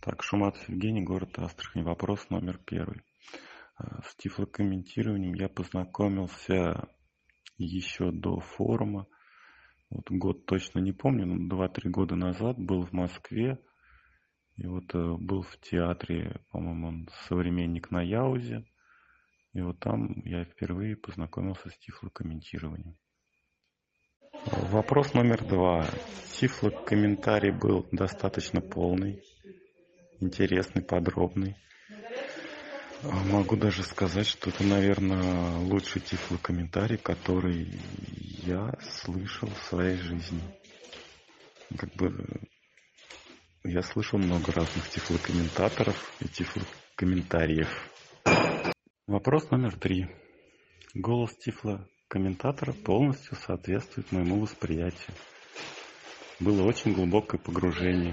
Так, Шуматов Евгений, город Астрахань. Вопрос номер первый. С тифлокомментированием я познакомился еще до форума. Вот год точно не помню, но 2-3 года назад был в Москве. И вот был в театре, по-моему, он «Современник» на Яузе. И вот там я впервые познакомился с тифлокомментированием. Вопрос номер два. Тифлокомментарий был достаточно полный, интересный, подробный. Могу даже сказать, что это, наверное, лучший тифлокомментарий, который я слышал в своей жизни. Я слышал много разных тифлокомментаторов и тифлокомментариев. Вопрос номер три. Голос тифлокомментатора полностью соответствует моему восприятию. Было очень глубокое погружение.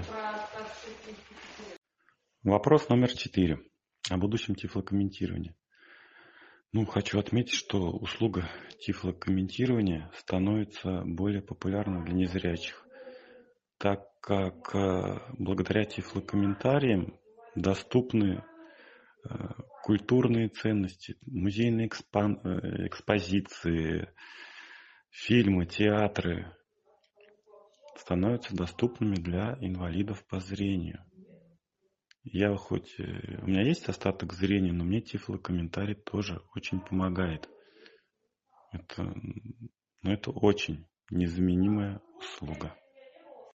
Вопрос номер 4. О будущем тифлокомментировании. Хочу отметить, что услуга тифлокомментирования становится более популярной для незрячих, так как благодаря тифлокомментариям доступны культурные ценности, музейные экспозиции, фильмы, театры становятся доступными для инвалидов по зрению. У меня есть остаток зрения, но мне тифлокомментарий тоже очень помогает. Это очень незаменимая услуга.